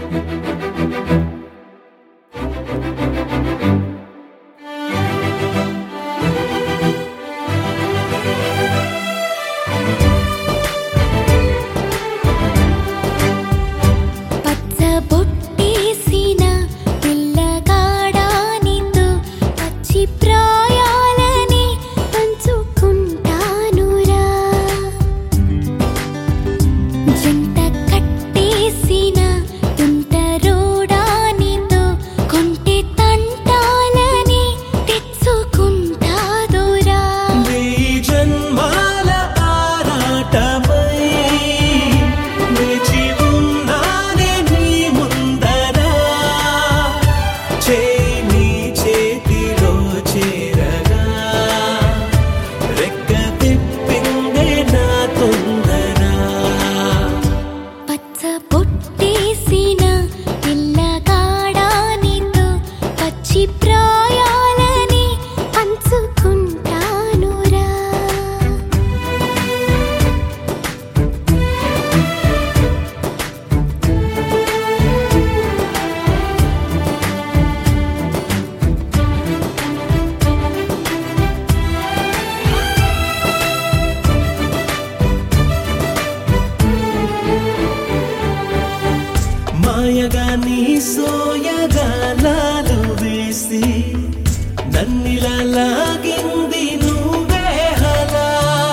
మాయగా నీ సోయగాలాలు వేసి నన్నిలా లాగింది నువ్వే హలా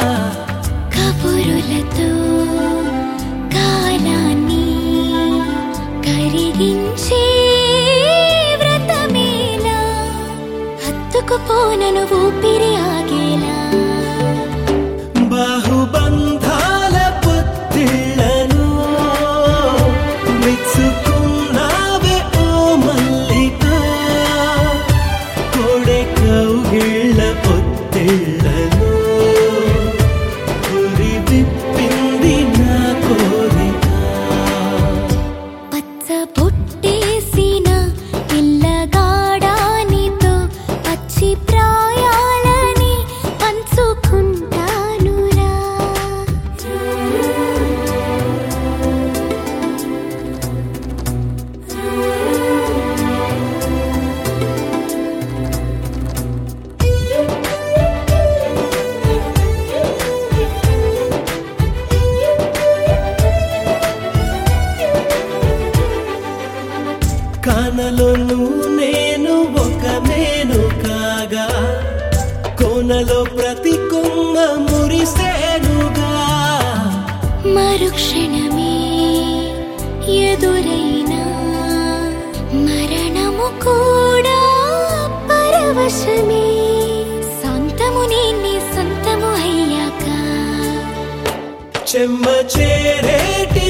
కబురులతో కాలాన్ని కరిగించే వ్రతమేలా హత్తుకుపోనను ఊపిరి ఆగేలా బాహుబంధాల పొత్తిళ్లను మెచ్చుకున్నావే ఓ మల్లిక కోడె కౌగిళ్ళ పొత్తిళ్లను గురి విప్పింది నా కోరిక పచ్చ బొట్టేసిన పిల్లగాడానితో పచ్చి ప్రాయాలని పంచుకుంటానురా కానలోను నేను ఒక నేను కాగా కోనలో ప్రతి కొమ్మ మురిసేనుగా మరుక్షణమే ఎదురైనా మరణము కూడా పరవశమే సొంతము నీ సొంతము అయ్యాక చెమ్మ చేరేటి